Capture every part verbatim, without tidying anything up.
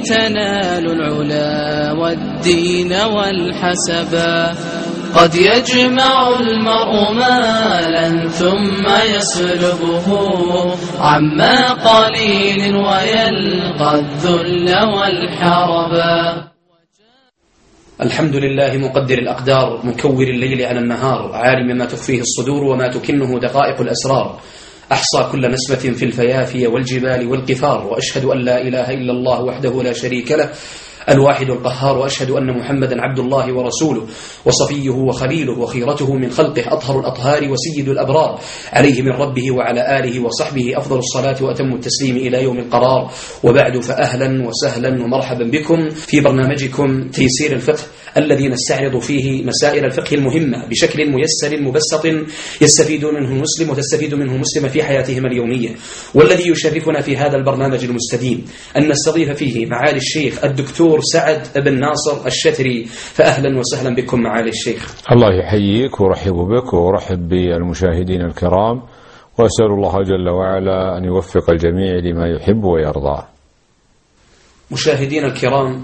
تنال العلا والدين والحسبا. قد يجمع المرء مالا ثم يسلبه عما قليل ويلقى الذل والحربا. الحمد لله مقدر الأقدار مكور الليل على النهار عالم ما تخفيه الصدور وما تكنه دقائق الأسرار. أحصى كل نسمة في الفيافي والجبال والقفار. وأشهد أن لا إله إلا الله وحده لا شريك له الواحد القهار. وأشهد أن محمدا عبد الله ورسوله وصفيه وخليله وخيرته من خلقه أطهر الأطهار وسيد الأبرار عليه من ربه وعلى آله وصحبه أفضل الصلاة وأتم التسليم إلى يوم القرار. وبعد فأهلا وسهلا ومرحبا بكم في برنامجكم تيسير الفقه الذي نستعرض فيه مسائل الفقه المهمة بشكل ميسر مبسط يستفيد منه المسلم وتستفيد منه المسلم في حياتهما اليومية. والذي يشرفنا في هذا البرنامج المستديم أن نستضيف فيه معالي الشيخ الدكتور سعد بن ناصر الشتري. فأهلا وسهلا بكم معالي الشيخ. الله يحييك ورحب بك ورحب بالمشاهدين الكرام، وأسأل الله جل وعلا أن يوفق الجميع لما يحب ويرضى. مشاهدين الكرام،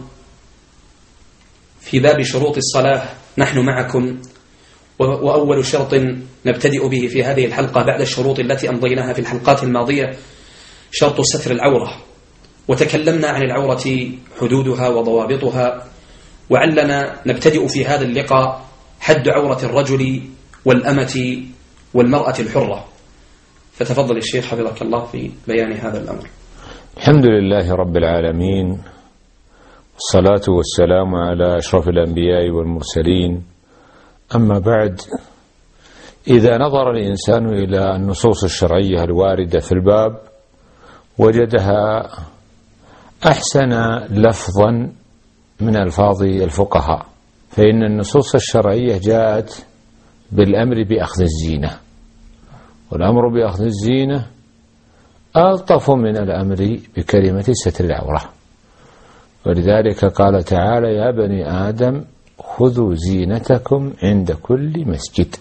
في باب شروط الصلاة نحن معكم، وأول شرط نبتدئ به في هذه الحلقة بعد الشروط التي أمضيناها في الحلقات الماضية شرط ستر العورة. وتكلمنا عن العورة حدودها وضوابطها، وعلنا نبتدئ في هذا اللقاء حد عورة الرجل والأمة والمرأة الحرة. فتفضل الشيخ حفظك الله في بيان هذا الأمر. الحمد لله رب العالمين، والصلاة والسلام على أشرف الأنبياء والمرسلين. أما بعد، إذا نظر الإنسان إلى النصوص الشرعية الواردة في الباب وجدها أحسن لفظا من ألفاظ الفقهاء، فإن النصوص الشرعية جاءت بالأمر بأخذ الزينة، والأمر بأخذ الزينة ألطف من الأمر بكلمة ستر العورة. ولذلك قال تعالى: يا بني آدم خذوا زينتكم عند كل مسجد.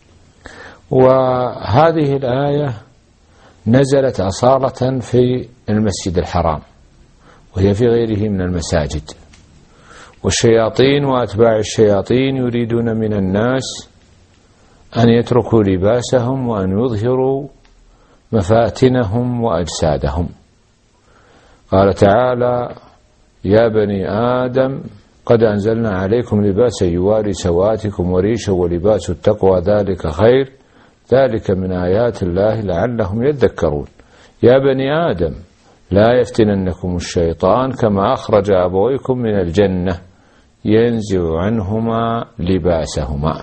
وهذه الآية نزلت أصالة في المسجد الحرام، وهي في غيره من المساجد. والشياطين وأتباع الشياطين يريدون من الناس أن يتركوا لباسهم وأن يظهروا مفاتنهم وأجسادهم. قال تعالى: يا بني آدم قد أنزلنا عليكم لباسا يواري سواتكم وريشا ولباس التقوى ذلك خير ذلك من آيات الله لعلهم يذكرون. يا بني آدم لا يفتننكم الشيطان كما أخرج أبويكم من الجنة ينزع عنهما لباسهما.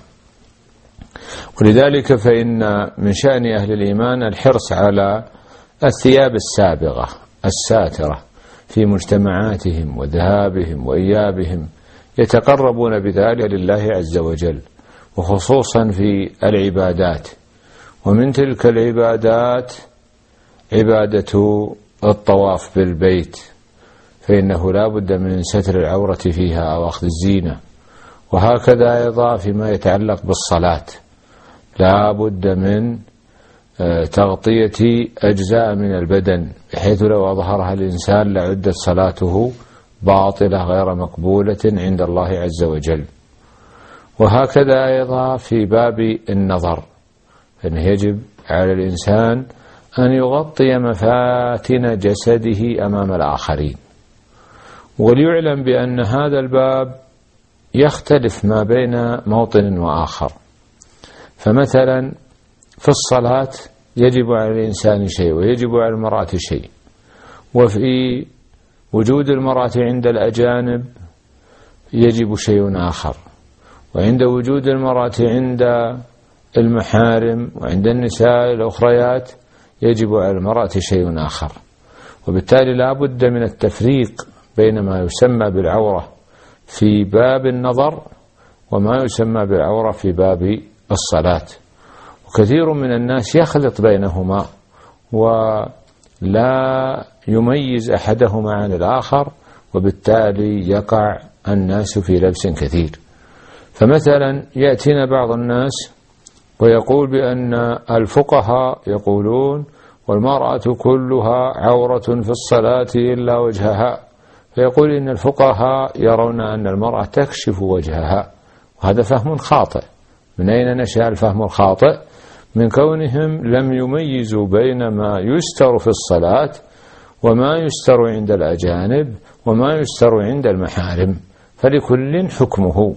ولذلك فإن من شأن أهل الإيمان الحرص على الثياب السابغة الساترة في مجتمعاتهم وذهابهم وإيابهم، يتقربون بذلك لله عز وجل، وخصوصا في العبادات. ومن تلك العبادات عبادة الطواف بالبيت، فإنه لا بد من ستر العورة فيها أو أخذ الزينة. وهكذا أيضا فيما يتعلق بالصلاة لا بد من تغطية أجزاء من البدن، بحيث لو أظهرها الإنسان لعدت صلاته باطلة غير مقبولة عند الله عز وجل. وهكذا أيضا في باب النظر، فإنه يجب على الإنسان أن يغطي مفاتن جسده أمام الآخرين. وليعلم بأن هذا الباب يختلف ما بين موطن وآخر. فمثلا في الصلاة يجب على الإنسان شيء ويجب على المرأة شيء، وفي وجود المرأة عند الأجانب يجب شيء آخر، وعند وجود المرأة عند المحارم وعند النساء الأخريات يجب على المرأة شيء آخر. وبالتالي لا بد من التفريق بين ما يسمى بالعورة في باب النظر وما يسمى بالعورة في باب الصلاة. وكثير من الناس يخلط بينهما ولا يميز أحدهما عن الآخر، وبالتالي يقع الناس في لبس كثير. فمثلا يأتينا بعض الناس ويقول بأن الفقهاء يقولون والمرأة كلها عورة في الصلاة إلا وجهها، فيقول إن الفقهاء يرون أن المرأة تكشف وجهها، وهذا فهم خاطئ. من أين نشأ الفهم الخاطئ؟ من كونهم لم يميزوا بين ما يستر في الصلاة وما يستر عند الأجانب وما يستر عند المحارم، فلكل حكمه.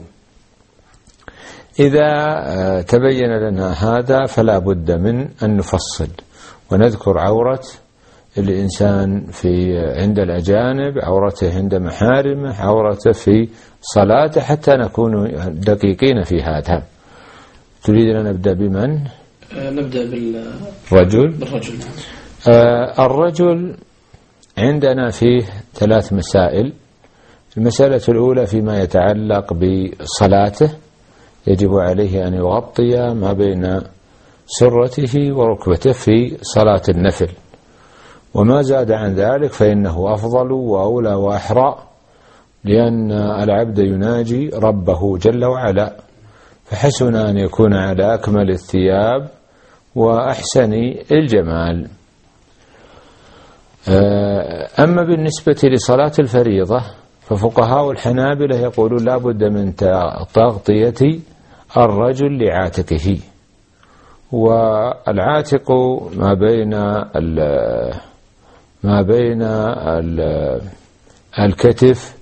إذا تبين لنا هذا فلا بد من أن نفصل ونذكر عورة الإنسان في عند الأجانب، عورته عند محارمه، عورته في صلاته، حتى نكون دقيقين في هذا. تريد أن نبدأ بمن؟ نبدأ بالرجل. بالرجل. آه الرجل عندنا فيه ثلاث مسائل. المسألة الأولى فيما يتعلق بصلاته، يجب عليه أن يغطي ما بين سرته وركبته في صلاة النفل، وما زاد عن ذلك فإنه أفضل وأولى وأحرى، لأن العبد يناجي ربه جل وعلا، فحسن أن يكون على أكمل الثياب وأحسن الجمال. أما بالنسبة لصلاة الفريضة ففقهاء الحنابلة يقولون لا بد من تغطية الرجل لعاتقه، والعاتق ما بين ما بين الكتف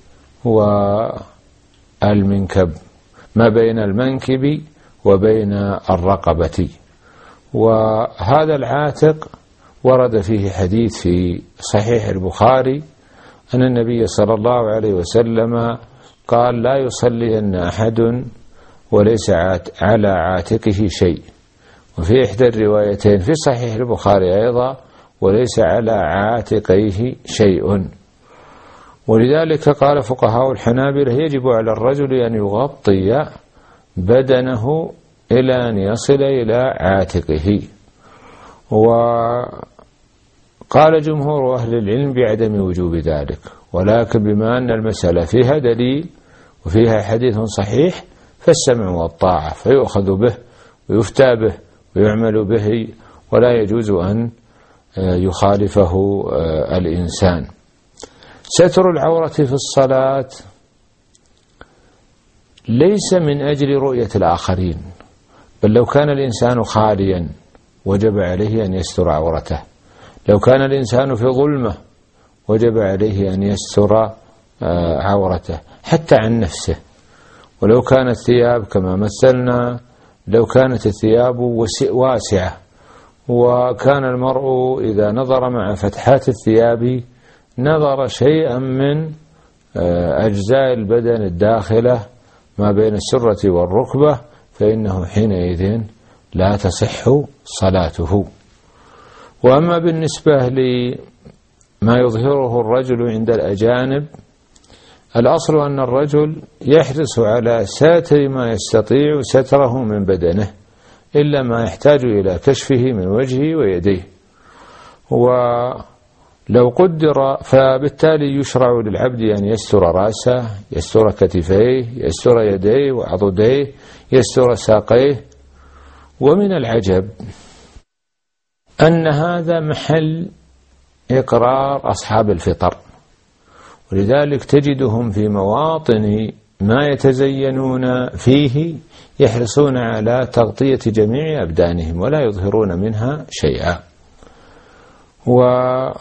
والمنكب، ما بين المنكب وبين الرقبة. وهذا العاتق ورد فيه حديث في صحيح البخاري أن النبي صلى الله عليه وسلم قال لا يصلين أحد وليس على عاتقه شيء، وفي إحدى الروايتين في صحيح البخاري أيضا وليس على عاتقيه شيء. ولذلك قال فقهاء الحنابلة يجب على الرجل أن يغطي بدنه إلى أن يصل إلى عاتقه. وقال جمهور أهل العلم بعدم وجوب ذلك، ولكن بما أن المسألة فيها دليل وفيها حديث صحيح فالسمع والطاعة، فيؤخذ به ويفتى به ويعمل به، ولا يجوز أن يخالفه الإنسان. ستر العورة في الصلاة ليس من أجل رؤية الآخرين، بل لو كان الإنسان خاليا وجب عليه أن يستر عورته، لو كان الإنسان في ظلمة وجب عليه أن يستر عورته حتى عن نفسه. ولو كانت الثياب كما مثلنا، لو كانت الثياب واسعة وكان المرء إذا نظر مع فتحات الثياب نظر شيئا من أجزاء البدن الداخلة ما بين السرة والركبة، فإنه حينئذ لا تصح صلاته. وأما بالنسبة لما يظهره الرجل عند الأجانب، الأصل أن الرجل يحرص على ساتر ما يستطيع ستره من بدنه إلا ما يحتاج إلى كشفه من وجهه ويديه. ولو قدر فبالتالي يشرع للعبد أن يستر رأسه، يستر كتفيه، يستر يديه وعضديه، يستر ساقيه. ومن العجب أن هذا محل إقرار أصحاب الفطر، ولذلك تجدهم في مواطن ما يتزينون فيه يحرصون على تغطية جميع أبدانهم ولا يظهرون منها شيئا. وبقي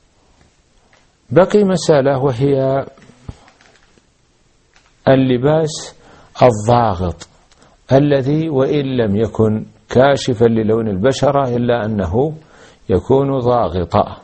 مسألة وهي اللباس الضاغط الذي وإن لم يكن كاشفا للون البشرة إلا أنه يكون ضاغطا،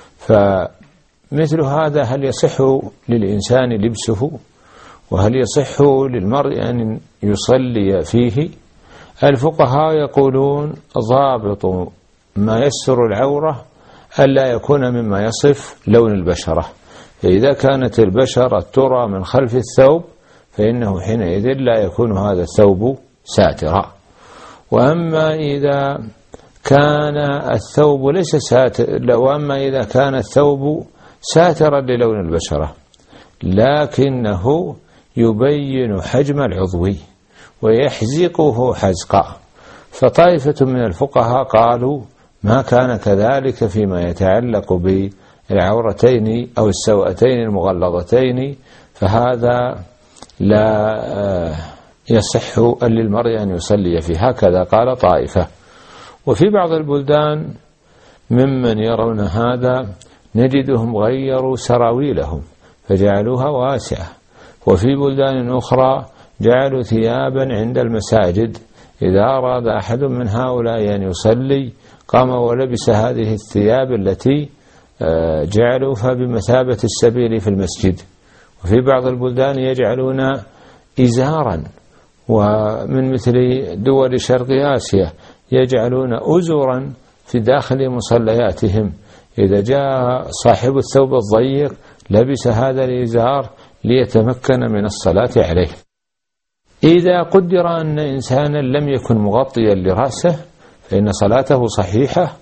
فمثل هذا هل يصح للإنسان لبسه؟ وهل يصح للمرء أن يصلي فيه؟ الفقهاء يقولون ضابط ما يستر العورة ألا يكون مما يصف لون البشرة، فإذا كانت البشرة ترى من خلف الثوب فإنه حينئذ لا يكون هذا الثوب ساترا. وأما إذا كان الثوب ليس ساتر، وأما إذا كان الثوب ساترا للون البشرة لكنه يبين حجم العضو ويحزقه حزقا، فطائفة من الفقهاء قالوا ما كان كذلك فيما يتعلق العورتين أو السوأتين المغلظتين فهذا لا يصح للمرء أن يصلي فيه. هكذا قال طائفة. وفي بعض البلدان ممن يرون هذا نجدهم غيروا سراويلهم فجعلوها واسعة، وفي بلدان أخرى جعلوا ثيابا عند المساجد إذا أراد أحد من هؤلاء أن يصلي قام ولبس هذه الثياب التي جعلوها بمثابة السبيل في المسجد. وفي بعض البلدان يجعلون إزارا، ومن مثل دول شرق آسيا يجعلون أزرا في داخل مصلياتهم، إذا جاء صاحب الثوب الضيق لبس هذا الإزار ليتمكن من الصلاة عليه. إذا قدر أن إنسانا لم يكن مغطيا لرأسه فإن صلاته صحيحة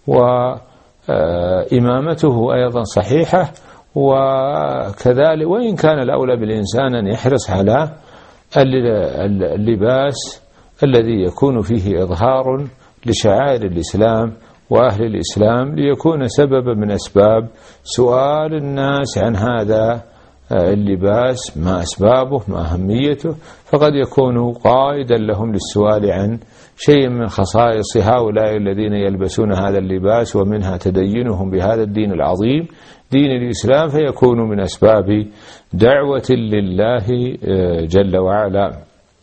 وإمامته أيضا صحيحة، وكذلك وإن كان الأولى بالإنسان أن يحرص على اللباس الذي يكون فيه إظهار لشعائر الإسلام وأهل الإسلام ليكون سببا من أسباب سؤال الناس عن هذا اللباس، ما أسبابه ما أهميته، فقد يكون قائدا لهم للسؤال عن شيء من خصائص هؤلاء الذين يلبسون هذا اللباس ومنها تدينهم بهذا الدين العظيم دين الإسلام، فيكون من أسباب دعوة لله جل وعلا.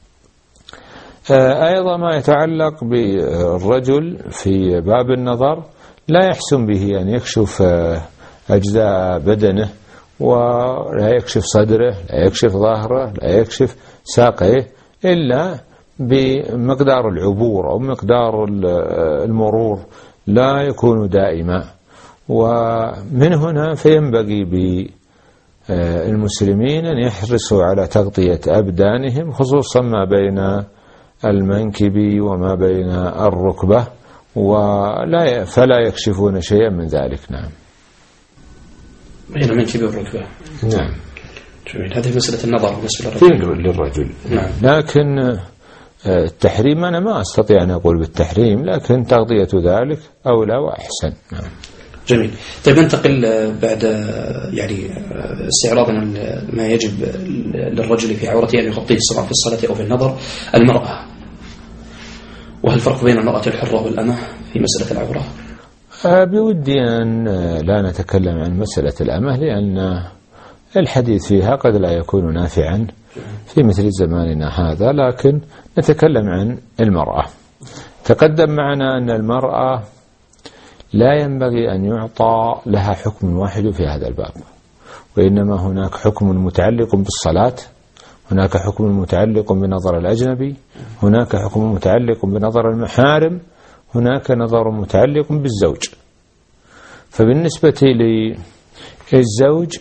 أيضا ما يتعلق بالرجل في باب النظر لا يحسن به أن يكشف أجزاء بدنه ولا يكشف صدره لا يكشف ظهره لا يكشف ساقه إلا بمقدار العبور أو مقدار المرور، لا يكون دائما. ومن هنا فينبغي بالمسلمين أن يحرصوا على تغطية أبدانهم خصوصا ما بين المنكب وما بين الركبة، ولا فلا يكشفون شيئا من ذلك. نعم. بين المنكب والركبة. نعم. جميل. هذه مسألة النظر بالنسبة للرجل. للرجل. نعم. لكن التحريم أنا ما أستطيع أن أقول بالتحريم، لكن تغطية ذلك أولى وأحسن. نعم. جميل. طيب ننتقل بعد يعني استعراضنا ما يجب للرجل في عورته أن يغطيه سواء في الصلاة أو في النظر، المرأة، وهل الفرق بين المرأة الحرة والأمة في مسألة العورة؟ بودي أن لا نتكلم عن مسألة الأمة لأن الحديث فيها قد لا يكون نافعا في مثل زماننا هذا، لكن نتكلم عن المرأة. تقدم معنا أن المرأة لا ينبغي أن يعطى لها حكم واحد في هذا الباب، وإنما هناك حكم متعلق بالصلاة، هناك حكم متعلق بنظر الأجنبي، هناك حكم متعلق بنظر المحارم، هناك نظر متعلق بالزوج. فبالنسبة للزوج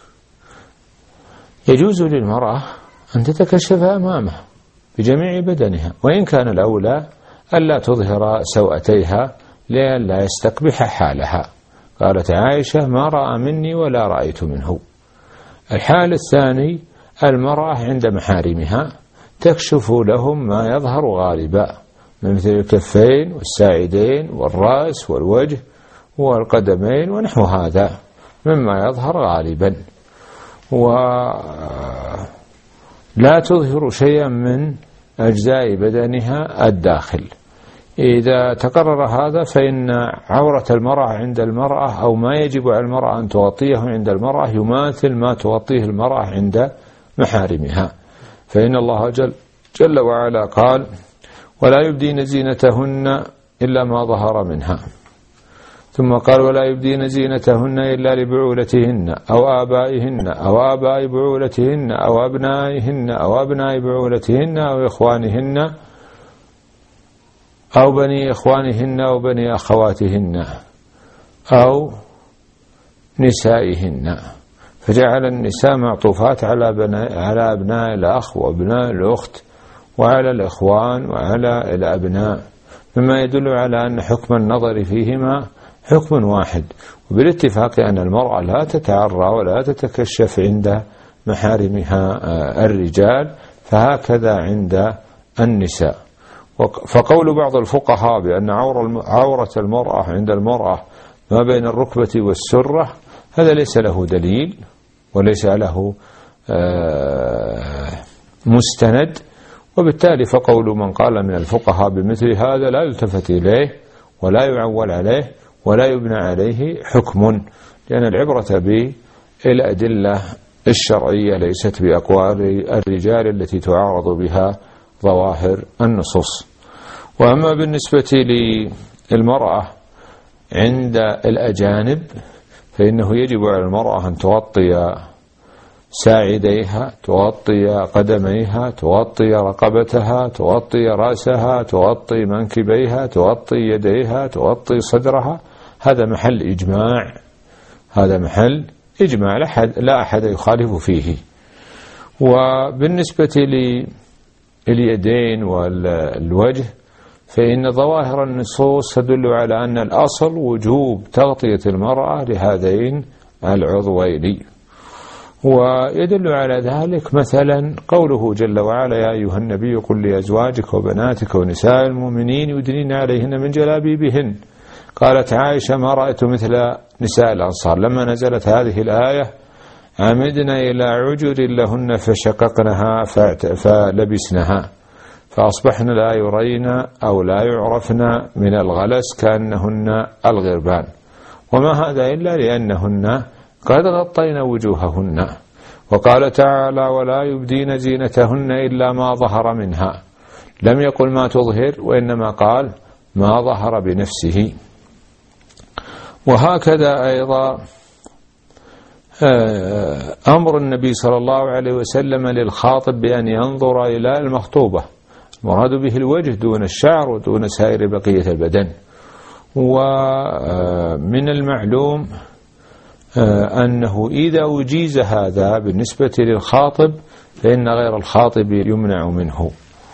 يجوز للمرأة أن تتكشف أمامه بجميع بدنها، وإن كان الأولى ألا تظهر سوأتيها لئلا يستقبح حالها. قالت عائشة: ما رأى مني ولا رأيت منه. الحال الثاني المرأة عند محارمها تكشف لهم ما يظهر غالبا من مثل الكفين والساعدين والرأس والوجه والقدمين ونحو هذا مما يظهر غالبا، ولا تظهر شيئا من أجزاء بدنها الداخل. إذا تقرر هذا فإن عورة المرأة عند المرأة أو ما يجب على المرأة أن تغطيه عند المرأة يماثل ما تغطيه المرأة عند محارمها، فإن الله جل, جل وعلا قال: ولا يبدين زينتهن إلا ما ظهر منها. ثم قال: ولا يبدين زينتهن إلا لبعولتهن أو آبائهن أو آباء بعولتهن أو أبنائهن أو أبناء بعولتهن أو إخوانهن أو بني إخوانهن أو بني أخواتهن أو نسائهن. فجعل النساء معطوفات على على أبناء الأخ وأبناء الأخت وعلى الإخوان وعلى الأبناء، مما يدل على أن حكم النظر فيهما حكم واحد، وبالاتفاق أن المرأة لا تتعرى ولا تتكشف عند محارمها الرجال، فهكذا عند النساء. فقول بعض الفقهاء بأن عورة المرأة عند المرأة ما بين الركبة والسرة، هذا ليس له دليل وليس له مستند، وبالتالي فقول من قال من الفقهاء بمثل هذا لا يلتفت إليه ولا يعول عليه ولا يبنى عليه حكم، لأن العبرة بالأدلة الشرعية ليست بأقوال الرجال التي تعارض بها ظواهر النصوص. وأما بالنسبة للمرأة عند الأجانب فإنه يجب على المرأة أن تغطي ساعديها، تغطي قدميها، تغطي رقبتها، تغطي رأسها، تغطي منكبيها، تغطي يديها، تغطي صدرها. هذا محل إجماع، هذا محل إجماع لا أحد يخالف فيه. وبالنسبة لليدين والوجه فإن ظواهر النصوص تدل على أن الأصل وجوب تغطية المرأة لهذين العضوين. ويدل على ذلك مثلا قوله جل وعلا: يا أيها النبي قل لأزواجك وبناتك ونساء المؤمنين يدنين عليهن من جلابيبهن. قالت عائشة: ما رأيت مثل نساء الأنصار. لما نزلت هذه الآية عمدنا إلى عجر لهن فشققنها فلبسنها فأصبحن لا يرين أو لا يعرفن من الغلس كأنهن الغربان، وما هذا إلا لأنهن قد غطينا وجوههن. وقال تعالى: ولا يبدين زينتهن إلا ما ظهر منها. لم يقل ما تظهر، وإنما قال ما ظهر بنفسه. وهكذا أيضا أمر النبي صلى الله عليه وسلم للخاطب بأن ينظر إلى المخطوبة، مراد به الوجه دون الشعر ودون سائر بقية البدن. ومن المعلوم أنه إذا أجيز هذا بالنسبة للخاطب فإن غير الخاطب يمنع منه.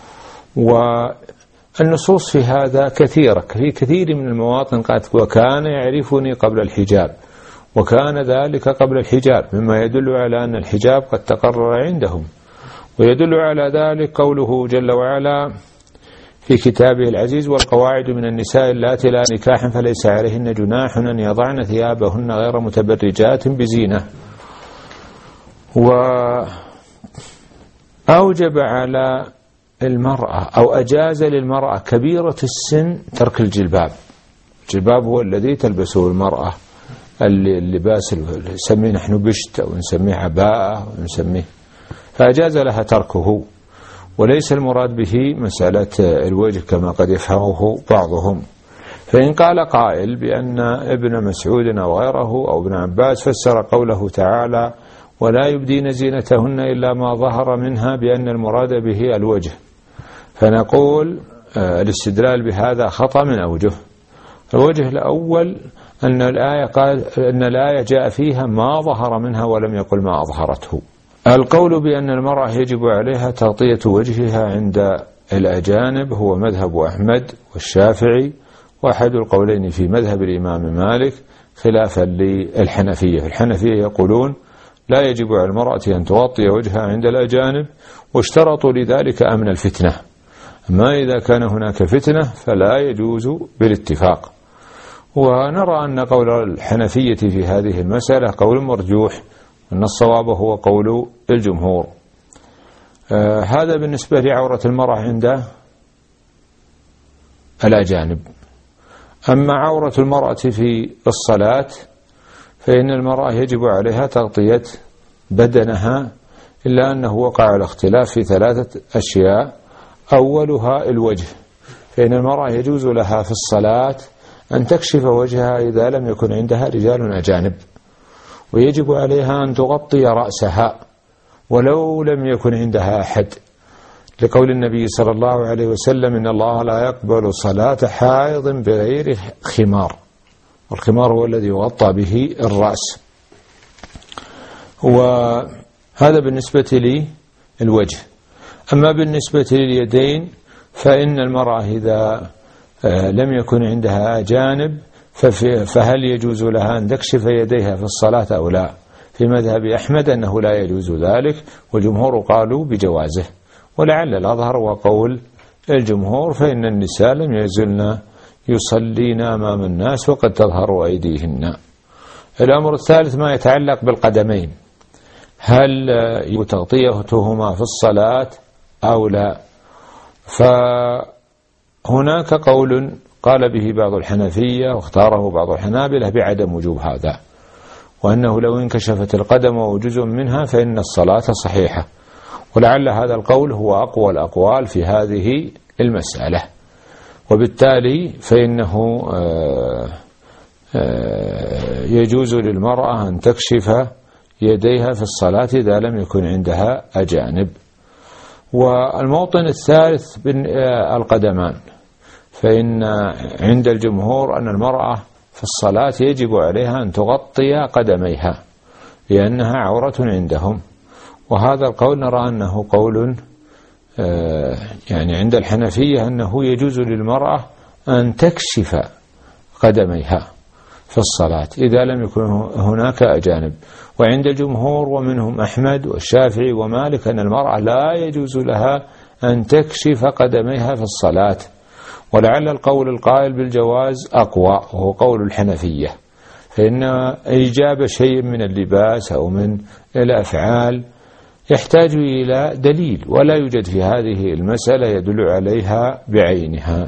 والنصوص في هذا كثيرة، في كثير من المواطن قالت: وكان يعرفني قبل الحجاب، وكان ذلك قبل الحجاب، مما يدل على أن الحجاب قد تقرر عندهم. ويدل على ذلك قوله جل وعلا في كتابه العزيز: والقواعد من النساء اللاتي لا نكاح فليس عليهن جناح أن يضعن ثيابهن غير متبرجات بزينة. وأوجب على المرأة أو أجاز للمرأة كبيرة السن ترك الجلباب. الجلباب هو الذي تلبسه المرأة، اللباس اللي نسميه نحن بشت أو نسميه عباءة أو نسميه، فأجاز لها تركه. وليس المراد به مسألة الوجه كما قد يفهمه بعضهم. فإن قال قائل بأن ابن مسعود أو غيره أو ابن عباس فسر قوله تعالى: ولا يبدين زينتهن إلا ما ظهر منها بأن المراد به الوجه، فنقول الاستدلال بهذا خطأ من أوجه. الوجه الأول أن الآية قال أن الآية جاء فيها ما ظهر منها ولم يقل ما أظهرته. القول بأن المرأة يجب عليها تغطية وجهها عند الأجانب هو مذهب أحمد والشافعي، وأحد القولين في مذهب الإمام مالك، خلافا للحنفية. الحنفية يقولون لا يجب على المرأة أن تغطي وجهها عند الأجانب، واشترطوا لذلك أمن الفتنة. أما إذا كان هناك فتنة فلا يجوز بالاتفاق. ونرى أن قول الحنفية في هذه المسألة قول مرجوح، أن الصواب هو قول الجمهور. آه هذا بالنسبة لعورة المرأة عند الأجانب. أما عورة المرأة في الصلاة فإن المرأة يجب عليها تغطية بدنها، إلا أنه وقع الاختلاف في ثلاثة أشياء. أولها الوجه، فإن المرأة يجوز لها في الصلاة أن تكشف وجهها إذا لم يكن عندها رجال أجانب، ويجب عليها أن تغطي رأسها ولو لم يكن عندها أحد، لقول النبي صلى الله عليه وسلم: إن الله لا يقبل صلاة حائض بغير خمار، والخمار هو الذي يغطى به الرأس. وهذا بالنسبة للوجه. أما بالنسبة لليدين فإن المرأة إذا لم يكن عندها أجانب فهل يجوز لها أن تكشف يديها في الصلاة أو لا؟ في مذهب أحمد أنه لا يجوز ذلك، والجمهور قالوا بجوازه. ولعل الأظهر وقول الجمهور، فإن النساء لم يزلن يصلين أمام الناس وقد تظهر أيديهن. الأمر الثالث ما يتعلق بالقدمين، هل تغطيتهما في الصلاة أو لا؟ فهناك قول قال به بعض الحنفية واختاره بعض الحنابلة بعدم وجوب هذا، وأنه لو انكشفت القدم وجزء منها فإن الصلاة صحيحة، ولعل هذا القول هو أقوى الأقوال في هذه المسألة. وبالتالي فإنه يجوز للمرأة أن تكشف يديها في الصلاة إذا لم يكن عندها أجانب. والموطن الثالث القدمان، فإن عند الجمهور أن المرأة في الصلاة يجب عليها أن تغطي قدميها لأنها عورة عندهم، وهذا القول نرى أنه قول يعني عند الحنفية أنه يجوز للمرأة أن تكشف قدميها في الصلاة إذا لم يكن هناك أجانب. وعند الجمهور ومنهم أحمد والشافعي ومالك أن المرأة لا يجوز لها أن تكشف قدميها في الصلاة، ولعل القول القائل بالجواز أقوى وهو قول الحنفية، فإن إيجاب شيء من اللباس أو من الأفعال يحتاج إلى دليل، ولا يوجد في هذه المسألة يدل عليها بعينها.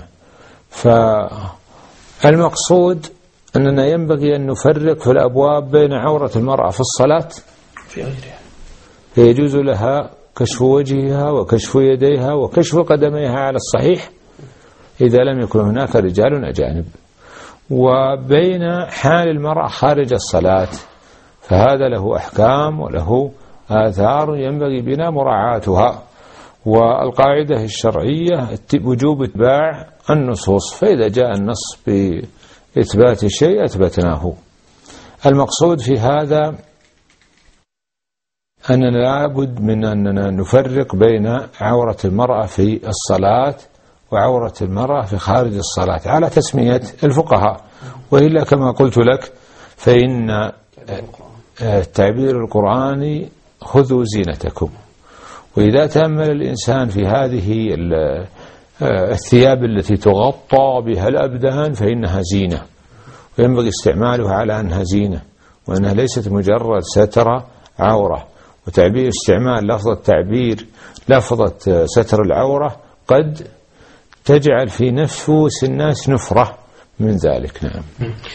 فالمقصود أننا ينبغي أن نفرق في الأبواب بين عورة المرأة في الصلاة في غيرها، فيجوز لها كشف وجهها وكشف يديها وكشف قدميها على الصحيح إذا لم يكن هناك رجال أجانب، وبين حال المرأة خارج الصلاة فهذا له أحكام وله آثار ينبغي بنا مراعاتها. والقاعدة الشرعية وجوب اتباع النصوص، فإذا جاء النص بإثبات الشيء أثبتناه. المقصود في هذا أننا لابد من أننا نفرق بين عورة المرأة في الصلاة وعورة المرأة في خارج الصلاة على تسمية الفقهاء، وإلا كما قلت لك فإن التعبير القرآني خذوا زينتكم، وإذا تأمل الإنسان في هذه الثياب التي تغطى بها الأبدان فإنها زينة، وينبغي استعمالها على أنها زينة وأنها ليست مجرد ستر عورة. وتعبير استعمال لفظة تعبير لفظة ستر العورة قد تجعل في نفوس الناس نفرة من ذلك. نعم.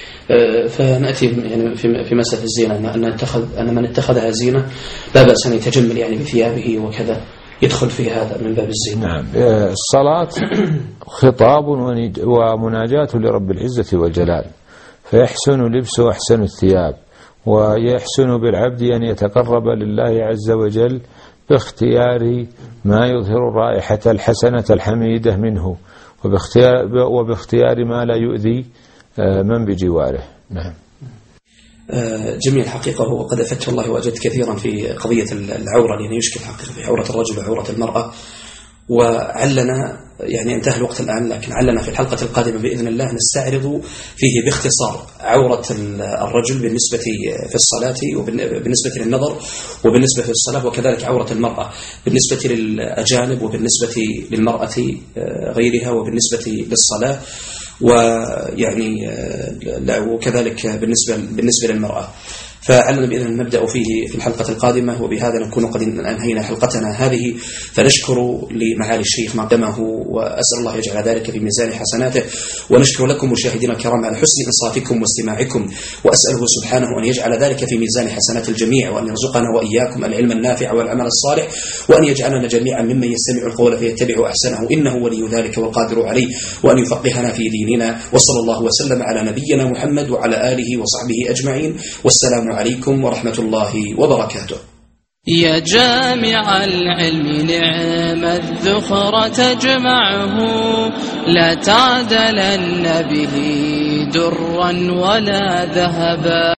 فنأتي يعني في مسألة الزينة أن نتخذ أن من اتخذها زينة لا بأس أن يتجمل يعني بثيابه وكذا، يدخل في هذا من باب الزينة. نعم. الصلاة خطاب ومناجاة لرب العزة والجلال، فيحسن لبس أحسن الثياب، ويحسن بالعبد أن يتقرب لله عز وجل باختيار ما يظهر الرائحة الحسنة الحميدة منه، وباختيار, وباختيار ما لا يؤذي من بجواره. نعم. جميل. الحقيقة هو قد أفدت الله وأجدت كثيرا في قضية العورة، لأنه يشكل حقيقة في عورة الرجل وعورة المرأة، وعلنا يعني انتهى الوقت الآن، لكن علنا في الحلقة القادمة بإذن الله نستعرض فيه باختصار عورة الرجل بالنسبة في الصلاة وبالنسبة للنظر وبالنسبة في الصلاة، وكذلك عورة المرأة بالنسبة للأجانب وبالنسبة للمرأة غيرها وبالنسبة للصلاة، ويعني وكذلك بالنسبة بالنسبة للمرأة. فعلنا بإذن الله نبدأ فيه في الحلقة القادمة، وبهذا نكون قد أنهينا حلقتنا هذه. فنشكر لمعالي الشيخ ما قدمه، وأسأل الله يجعل ذلك في ميزان حسناته، ونشكر لكم مشاهدينا الكرام على حسن إنصاتكم واستماعكم، وأسأله سبحانه أن يجعل ذلك في ميزان حسنات الجميع، وأن يرزقنا وإياكم العلم النافع والعمل الصالح، وأن يجعلنا جميعا ممن يستمع القول فيتبع أحسنه، إنه ولي ذلك والقادر عليه، وأن يفقهنا في ديننا. وصلى الله وسلم على نبينا محمد وعلى آله وصحبه أجمعين، والسلام عليكم ورحمة الله وبركاته. يا جامع العلم نعم الذخر تجمعه، لا تعدلن به درا ولا ذهبا.